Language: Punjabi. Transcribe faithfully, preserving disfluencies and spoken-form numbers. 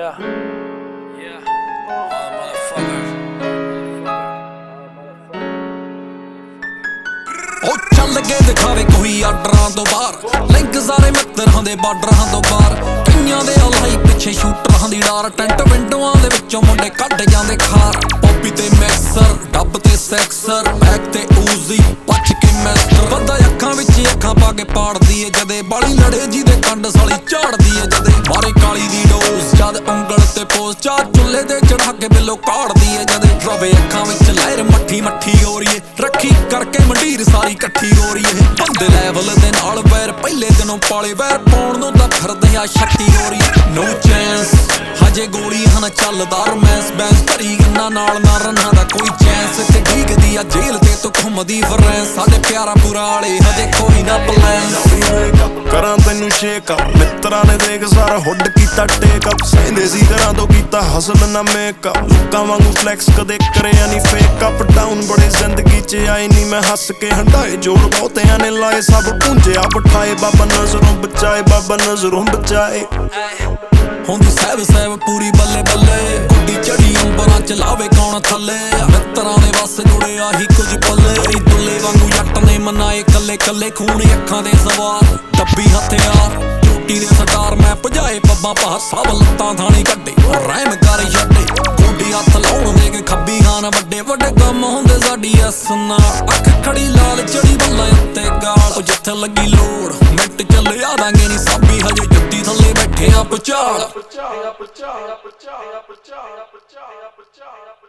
Yeah. Yeah. Oh, motherfucker. ਉਹ ਚੱਲ ਕੇ ਦਿਖਾਵੇ ਕੋਈ ਆਰਡਰਾਂ ਤੋਂ ਬਾਹਰ ਲਿੰਕ ਸਾਰੇ ਮਿੱਤਰਾਂ ਦੇ ਬਾਰਡਰਾਂ ਤੋਂ ਬਾਹਰ ਕਈਆਂ ਦੇ ਅਲਾਈ ਪਿੱਛੇ ਸ਼ੂਟਰਾਂ ਦੀ ਡਾਰ ਟੈਂਟ ਵਿੰਡੋਆਂ ਦੇ ਵਿੱਚੋਂ ਮੁੰਡੇ ਕੱਢ ਜਾਂਦੇ ਖਾਰ ਪੋਪੀ ਤੇ ਮੈਕਸਰ ਡੱਬ ਤੇ ਸੈਕਸਰ ਬੈਕ ਤੇ ਊਜ਼ੀ ਪੱਛ ਕੇ ਮੈਸਟਰ ਬੰਦਾ ਅੱਖਾਂ ਵਿੱਚ ਅੱਖਾਂ ਪਾ ਕੇ ਪਾੜਦੀ ਏ ਜਦੇ ਬਾਲੀ ਲੜੇ ਜਿਹਦੇ ਕੰਡ ਸਾਲੀ ਝਾੜਦੀ ਏ ਜਦੇ ਮਾਰੇ ਕਾਲੀ ਦੀ ਡੋਜ਼ ਜਦ ਉਂਗਲ ਤੇ ਪੋਸ ਚਾਹ ਚੁੱਲੇ ਤੇ ਚੜਾ ਕੇ ਬਿੱਲੋ ਕਾੜਦੀ ਏ ਜਦੇ ਰਵੇ ਅੱਖਾਂ ਵਿੱਚ ਲਹਿਰ ਮੱਠੀ ਮੱਠੀ ਹੋ ਰਹੀ ਏ ਰੱਖੀ ਕਰਕੇ ਮੰਡੀਰ ਸਾਰੀ ਇਕੱਠੀ ਹੋ ਰਹੀ ਏ ਬੰਦੇ ਲੈਵਲ ਦੇ ਨਾਲ ਵੈਰ ਪਹਿਲੇ ਦਿਨੋਂ ਪਾਲੇ ਵੈਰ ਪਾਉਣ ਨੂੰ ਤਾਂ ਫਿਰਦੇ ਆ ਛੱਤੀ ਹੋ ਰਹੀ ਨੋ ਚਾਂਸ ਹਜੇ ਗੋਲੀ ਹਨ ਚੱਲਦਾ ਰੋਮੈਂਸ ਬੈਂਸ ਕਰੀ ਗੰਨਾ ਨਾਲ ਨਾ ਰੰਨਾ ਦਾ ਕੋਈ ਚਾਂਸ ਤੇ ਡੀਕਦੀ ਆ ਜੇਲ੍ਹ ਤੇ ਤੂੰ ਘੁੰਮਦੀ ਫਰੈਂਸ ਸਾਡੇ ਪਿਆਰਾ ਪੂਰਾ ਵਾਲੇ ਹਜੇ ਕੋਈ ਨਾ ਪਲਾਨ ਕਰਾਂ ਤੈਨੂੰ ਸ਼ੇਕ ਅਪ ਮਿੱਤਰਾਂ ਨੇ ਦੇਖ ਸਾਰਾ ਹੁੱਡ ਕੀਤਾ ਟੇਕ ਅਪ ਸਹਿੰਦੇ ਸੀ ਘਰਾਂ ਤੋਂ ਕੀਤਾ ਹਸਲ ਨਾ ਮੇਕਅਪ ਲੋਕਾਂ ਵਾਂਗੂ ਫਲੈਕਸ ਕਦੇ ਕਰਿਆ ਨਹੀਂ ਫੇਕ ਅਪ ਡਾਊਨ ਬੜੀ ਜ਼ਿੰਦਗੀ ਚ ਆਈ ਨਹੀਂ ਮੈਂ ਹੱਸ ਕੇ ਹੰਡਾਏ ਜੋੜ ਬਹੁਤਿਆਂ ਨੇ ਲਾਏ ਸਭ ਪੁੰਜਿਆ ਬਿਠਾਏ ਬਾਬਾ ਨਜ਼ਰੋਂ ਬਚਾਏ ਬਾਬਾ ਨਜ਼ਰੋਂ ਬਚਾਏ ਹੁੰਦੀ ਸਹਿਬ ਸਹਿਬ ਪੂਰੀ ਬੱਲੇ ਬੱਲੇ ਗੁੱਡੀ ਚੜੀ ਅੰਬਰਾਂ ਚ ਲਾਵੇ ਕੌਣ ਥੱਲੇ ਮਿੱਤਰਾਂ ਦੇ ਵਸ ਜੁੜੇ ਆਹੀ ਕੁਝ ਪੱਲੇ ਦੁੱਲੇ ਵਾਂਗੂ ਜੱਟ ਨੇ ਮਨਾਏ ਕੱਲੇ ਕੱਲੇ ਖੂਨ ਅੱਖਾਂ ਦੇ ਸਵਾਰ ਡੱਬੀ ਹਥਿਆਰ ਝੂਟੀ ਦੇ ਸਟਾਰ ਮੈਂ ਭਜਾਏ ਪੱਬਾਂ ਪਾ ਸਭ ਲੱਤਾਂ ਥਾਣੀ ਕੱਢੇ ਰਹਿਮ ਕਰ ਛੱਡੇ ਗੋਡੀ ਹੱਥ ਲਾਉਣ ਦੇ ਕੇ ਖੱਬੀ ਖਾਨ ਵੱਡੇ ਵੱਡੇ ਕੰਮ ਹੁੰਦੇ ਸਾਡੀ ਐਸ ਨਾਲ ਅੱਖ ਖੜੀ ਲਾਲ ਚੜੀ ਬੱਲਾਂ ਉੱਤੇ ਗਾਲ ਉਹ ਜਿੱਥੇ ਲੱਗੀ ਲੋੜ ਮਿੰਟ ਚ ਲਿਆ ਦਾਂਗੇ ਨੀ ਸਾਬੀ ਹਜੇ ਜੁੱਤੀ ਥੱਲੇ ਬੈਠੇ ਆ ਪਚਾਲ